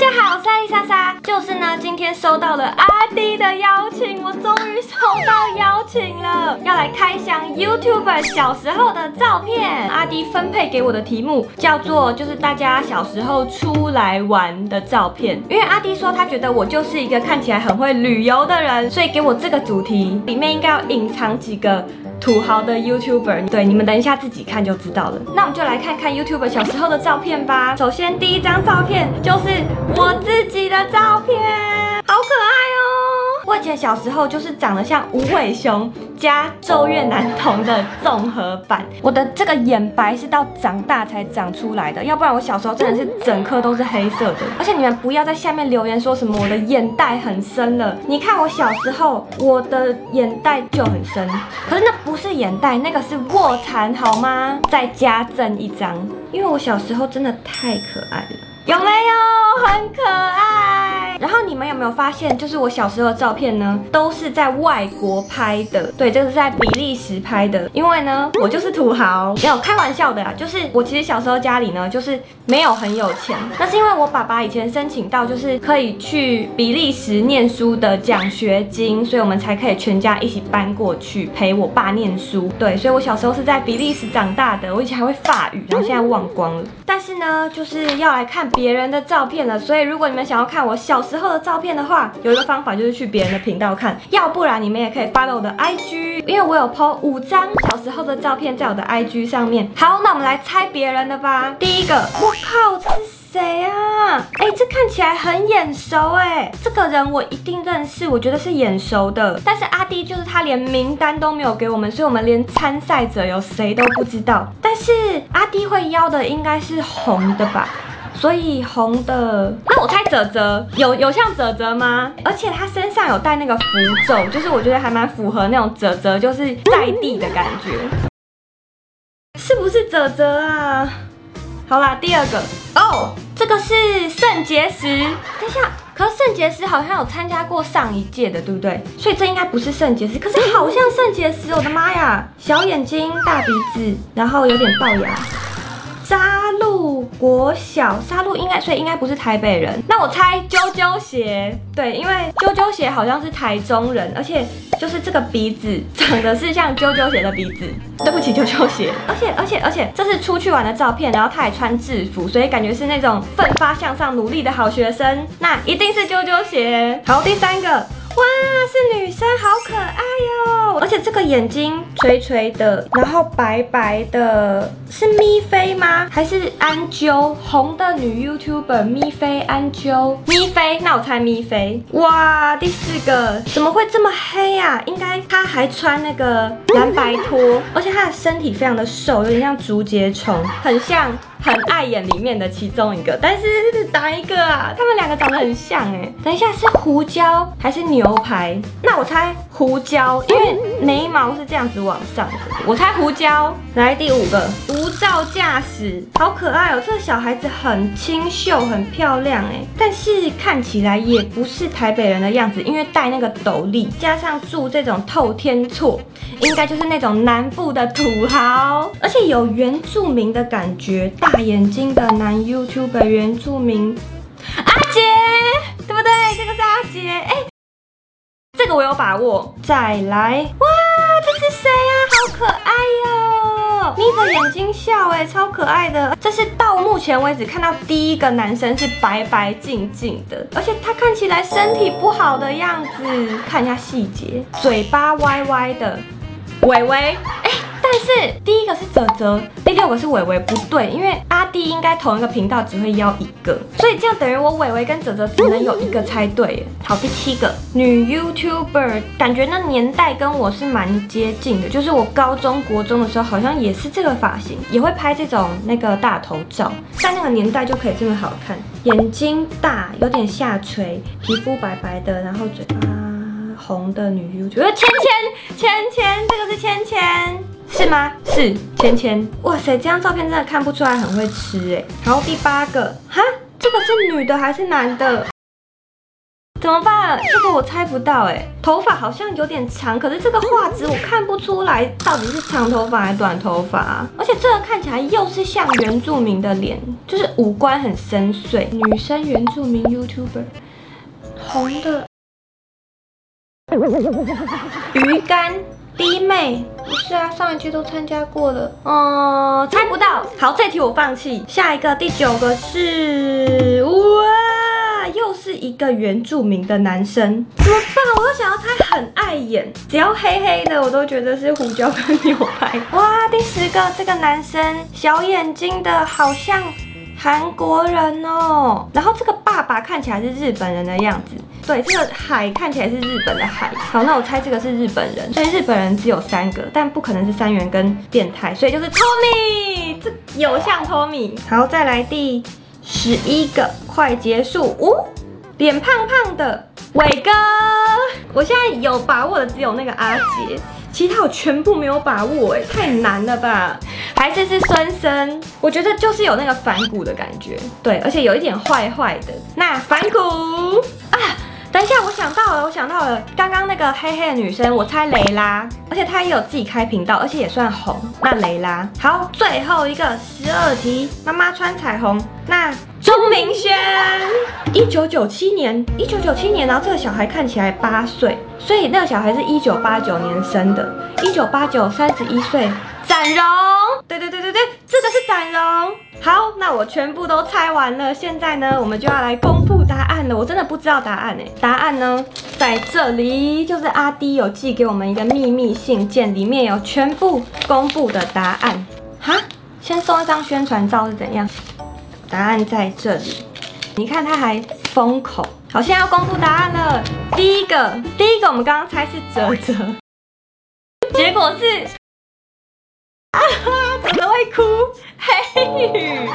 家好，我是艾丽莎莎。就是呢，今天收到了阿滴的邀请，我终于收到邀请了，要来开箱 YouTuber 小时候的照片。阿滴分配给我的题目叫做就是大家小时候出来玩的照片，因为阿滴说他觉得我就是一个看起来很会旅游的人，所以给我这个主题，里面应该要隐藏几个土豪的 YouTuber， 对，你们等一下自己看就知道了。那我们就来看看 YouTuber 小时候的照片吧。首先第一张照片就是我自己的照片，好可爱哦！我以前小时候就是长得像无尾熊加咒怨男童的综合版。我的这个眼白是到长大才长出来的，要不然我小时候真的是整颗都是黑色的。而且你们不要在下面留言说什么我的眼袋很深了，你看我小时候我的眼袋就很深，可是那不是眼袋，那个是卧蚕好吗？再加赠一张，因为我小时候真的太可爱了，有没有？很可爱。然后你们有没有发现，就是我小时候的照片呢，都是在外国拍的。对，这个是在比利时拍的，因为呢，我就是土豪。没有开玩笑的啊，就是我其实小时候家里呢，就是没有很有钱，那是因为我爸爸以前申请到就是可以去比利时念书的奖学金，所以我们才可以全家一起搬过去陪我爸念书。对，所以我小时候是在比利时长大的，我以前还会法语，然后现在忘光了。但是呢，就是要来看别人的照片了，所以如果你们想要看我小时候的照片的话，有一个方法就是去别人的频道看，要不然你们也可以 follow 我的 IG， 因为我有 po 5张小时候的照片在我的 IG 上面。好，那我们来猜别人的吧。第一个，我靠，这是谁啊？这看起来很眼熟这个人我一定认识，我觉得是眼熟的。但是阿滴就是他连名单都没有给我们，所以我们连参赛者有谁都不知道。但是阿滴会邀的应该是红的吧？所以红的，那我猜泽泽，有像泽泽吗？而且他身上有带那个符咒，就是我觉得还蛮符合那种泽泽就是在地的感觉，是不是泽泽啊？好啦，第二个哦，这个是肾结石。等一下，可是肾结石好像有参加过上一届的，对不对？所以这应该不是肾结石，可是好像肾结石，我的妈呀！小眼睛、大鼻子，然后有点龅牙。沙鹿国小，沙鹿所以应该不是台北人。那我猜啾啾鞋，对，因为啾啾鞋好像是台中人，而且就是这个鼻子长得是像啾啾鞋的鼻子。对不起，啾啾鞋。而且这是出去玩的照片，然后他还穿制服，所以感觉是那种奋发向上、努力的好学生。那一定是啾啾鞋。好，第三个。哇，是女生，好可爱哦！而且这个眼睛垂垂的，然后白白的，是咪菲吗？还是安啾？红的女 YouTuber 咪菲安啾，咪菲，那我猜咪菲。哇，第四个怎么会这么黑啊？应该她还穿那个蓝白拖，而且她的身体非常的瘦，有点像竹节虫，很像很爱眼里面的其中一个，但是哪一个啊？他们两个长得很像等一下，是胡椒还是牛排？那我猜胡椒，因为眉毛是这样子往上的，我猜胡椒。来第五个，无照驾驶，好可爱哦！这个小孩子很清秀，很漂亮但是看起来也不是台北人的样子，因为戴那个斗笠，加上住这种透天厝，应该就是那种南部的土豪，而且有原住民的感觉。大眼睛的男 YouTuber 原住民阿杰，对不对？这个是阿杰，这个我有把握。再来，哇，这是谁啊？好可爱哟！眯着眼睛笑，超可爱的。这是到目前为止看到第一个男生是白白净净的，而且他看起来身体不好的样子。看一下细节，嘴巴歪歪的，伟伟，但是第一个是泽泽，第6个是伟伟，不对，因为阿滴应该同一个频道只会邀一个，所以这样等于我伟伟跟泽泽只能有一个猜对。好，第7个女 YouTuber， 感觉那年代跟我是蛮接近的，就是我高中国中的时候好像也是这个发型，也会拍这种那个大头照，在那个年代就可以这么好看，眼睛大，有点下垂，皮肤白白的，然后嘴巴红的女 YouTuber， 芊芊，这个是芊芊。是吗？是芊芊。哇塞，这张照片真的看不出来很会吃好，第8个，哈，这个是女的还是男的？ 怎么办？这个我猜不到哎，头发好像有点长，可是这个画质我看不出来到底是长头发还是短头发啊。而且这个看起来又是像原住民的脸，就是五官很深邃。女生原住民 YouTuber， 红的。鱼竿。弟妹不是啊，上一季都参加过了。猜不到。好，这题我放弃。下一个第9个是哇，又是一个原住民的男生，怎么办？我又想要猜很碍眼，只要黑黑的我都觉得是胡椒跟牛排。哇，第10个这个男生小眼睛的，好像韩国人哦。然后这个爸爸看起来是日本人的样子。对，这个海看起来是日本的海。好，那我猜这个是日本人，所以日本人只有3个，但不可能是3元跟变态，所以就是 Tommy， 这有像 Tommy。好，再来第11个，快结束。脸胖胖的伟哥，我现在有把握的只有那个阿杰，其他我全部没有把握，太难了吧？还是孙生，我觉得就是有那个反骨的感觉，对，而且有一点坏坏的。那反骨啊！等一下，我想到了，刚刚那个黑黑的女生，我猜雷拉，而且她也有自己开频道，而且也算红。那雷拉，好，最后一个12题，妈妈穿彩虹，那钟明轩，1997年，然后这个小孩看起来8岁，所以那个小孩是1989年生的，1989 31岁，展荣，对，这个是展荣。好，那我全部都猜完了，现在呢，我们就要来公布答案了。我真的不知道答案答案呢在这里，就是阿滴有寄给我们一个秘密信件，里面有全部公布的答案。哈，先送一张宣传照是怎样？答案在这里，你看他还封口。好，现在要公布答案了。第一个我们刚刚猜是哲哲，结果是怎么会哭？黑羽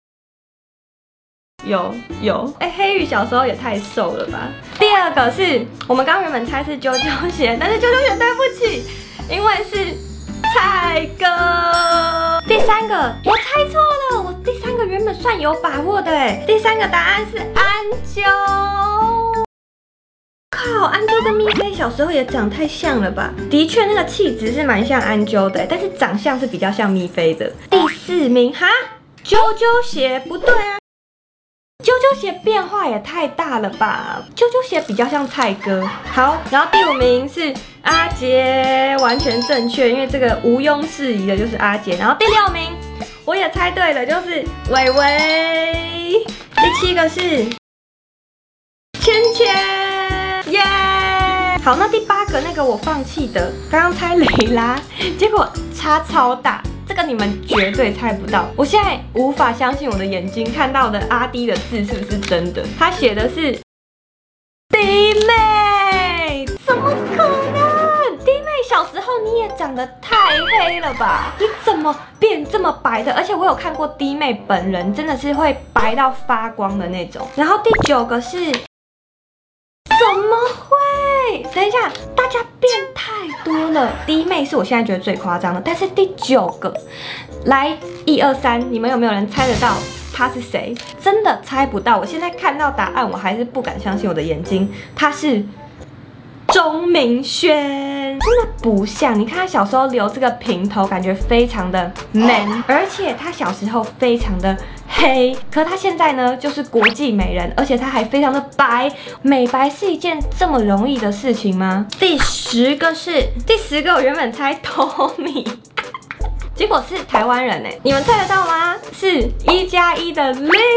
有，黑羽小时候也太瘦了吧。第二个是我们刚原本猜是啾啾鞋，但是啾啾鞋对不起，因为是蔡哥。第3个我猜错了，我第3个原本算有把握的第3个答案是安啾。靠，安啾跟咪菲小时候也长太像了吧？的确，那个气质是蛮像安啾的，但是长相是比较像咪菲的。第4名，哈，啾啾鞋不对啊，啾啾鞋变化也太大了吧？啾啾鞋比较像蔡哥。好，然后第5名是阿杰，完全正确，因为这个毋庸置疑的就是阿杰。然后第6名我也猜对了，就是伟伟。第7个是芊芊。耶！好，那第8个那个我放弃的，刚刚猜雷拉，结果差超大，这个你们绝对猜不到。我现在无法相信我的眼睛看到的阿滴的字是不是真的？他写的是弟妹，怎么可能？弟妹小时候你也长得太黑了吧？你怎么变这么白的？而且我有看过弟妹本人，真的是会白到发光的那种。然后第9个是。怎么会？等一下，大家变太多了。弟妹是我现在觉得最夸张的，但是第9个，来1、2、3，你们有没有人猜得到他是谁？真的猜不到。我现在看到答案，我还是不敢相信我的眼睛，他是钟明轩，真的不像。你看他小时候留这个平头，感觉非常的 man， 而且他小时候非常的黑，可他现在呢就是国际美人，而且他还非常的白。美白是一件这么容易的事情吗？第10个，我原本猜 Tommy， 结果是台湾人你们猜得到吗？是1+1的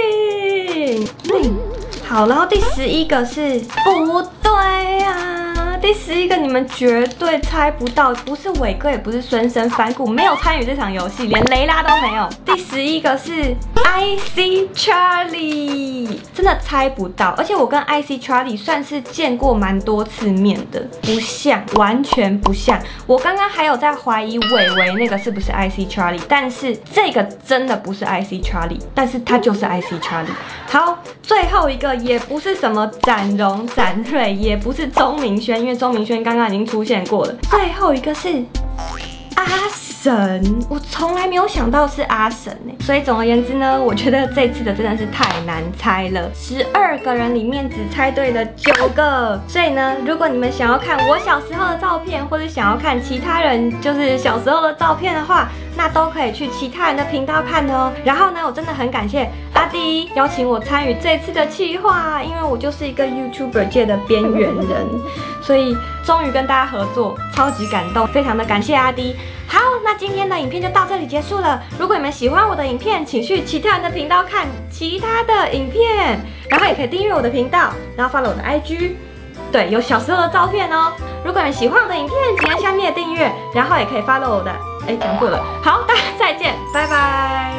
Lin。好，然后第11个是不对啊。第11个你们绝对猜不到，不是伟哥也不是孙生，反骨没有参与这场游戏，连雷拉都没有。第11个是 IC Charlie， 真的猜不到，而且我跟 IC Charlie 算是见过蛮多次面的，不像，完全不像。我刚刚还有在怀疑伟伟那个是不是 IC Charlie， 但是这个真的不是 IC Charlie， 但是他就是 IC Charlie。好，最后一个也不是什么展荣、展瑞，也不是钟明轩，因为钟明轩刚刚已经出现过了。最后一个是阿神，我从来没有想到是阿神哎。所以总而言之呢，我觉得这次的真的是太难猜了，12个人里面只猜对了9个。所以呢，如果你们想要看我小时候的照片，或者想要看其他人就是小时候的照片的话，那都可以去其他人的频道看哦。然后呢，我真的很感谢阿滴邀请我参与这次的企划，因为我就是一个 YouTuber 界的边缘人，所以终于跟大家合作，超级感动，非常的感谢阿滴。好，那今天的影片就到这里结束了。如果你们喜欢我的影片，请去其他人的频道看其他的影片，然后也可以订阅我的频道，然后 follow 我的 IG。对，有小时候的照片哦。如果你们喜欢我的影片，请按下面的订阅，然后也可以 follow 我的。讲过了。好，大家再见，拜拜。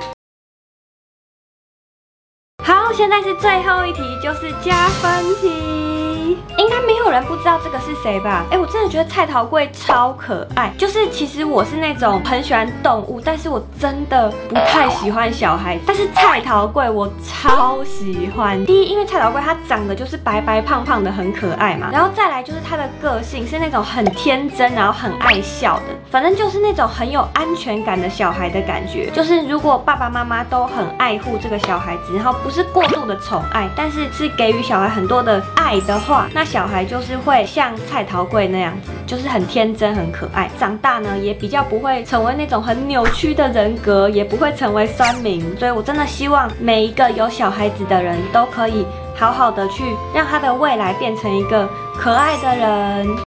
好，现在是最后一题，就是加分题。应该没有人不知道这个是谁吧？我真的觉得蔡桃贵超可爱。就是其实我是那种很喜欢动物，但是我真的不太喜欢小孩。但是蔡桃贵我超喜欢。第一，因为蔡桃贵她长得就是白白胖胖的，很可爱嘛。然后再来就是她的个性是那种很天真，然后很爱笑的，反正就是那种很有安全感的小孩的感觉。就是如果爸爸妈妈都很爱护这个小孩子，然后不是过度的宠爱，但是是给予小孩很多的爱的话，那小孩就是会像蔡桃贵那样子，就是很天真很可爱。长大呢也比较不会成为那种很扭曲的人格，也不会成为酸民。所以我真的希望每一个有小孩子的人都可以好好的去让他的未来变成一个可爱的人。